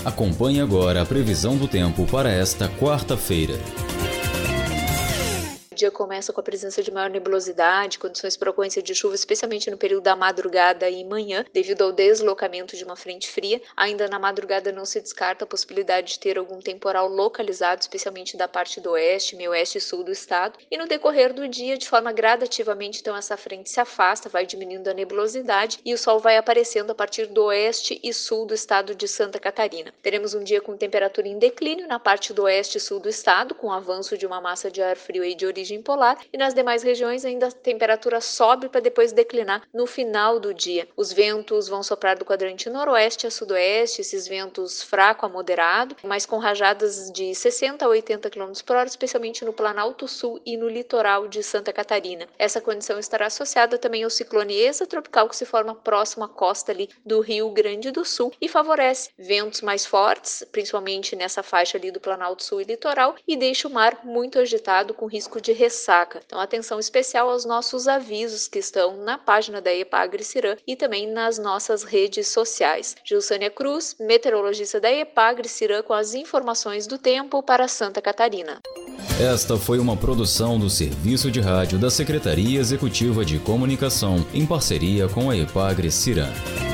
Acompanhe agora a previsão do tempo para esta quarta-feira. O dia começa com a presença de maior nebulosidade, condições para ocorrência de chuva, especialmente no período da madrugada e manhã, devido ao deslocamento de uma frente fria. Ainda na madrugada não se descarta a possibilidade de ter algum temporal localizado, especialmente da parte do oeste, meio oeste e sul do estado. E no decorrer do dia, de forma gradativamente, então essa frente se afasta, vai diminuindo a nebulosidade e o sol vai aparecendo a partir do oeste e sul do estado de Santa Catarina. Teremos um dia com temperatura em declínio na parte do oeste e sul do estado, com o avanço de uma massa de ar frio e de origem polar, e nas demais regiões ainda a temperatura sobe para depois declinar no final do dia. Os ventos vão soprar do quadrante noroeste a sudoeste, esses ventos fraco a moderado, mas com rajadas de 60 a 80 km por hora, especialmente no Planalto Sul e no litoral de Santa Catarina. Essa condição estará associada também ao ciclone extratropical que se forma próximo à costa ali do Rio Grande do Sul e favorece ventos mais fortes, principalmente nessa faixa ali do Planalto Sul e litoral, e deixa o mar muito agitado com risco de ressaca. Então, atenção especial aos nossos avisos que estão na página da EPAGRE-CIRAM e também nas nossas redes sociais. Gilsânia Cruz, meteorologista da EPAGRE-CIRAM, com as informações do tempo para Santa Catarina. Esta foi uma produção do Serviço de Rádio da Secretaria Executiva de Comunicação, em parceria com a EPAGRE-CIRAM.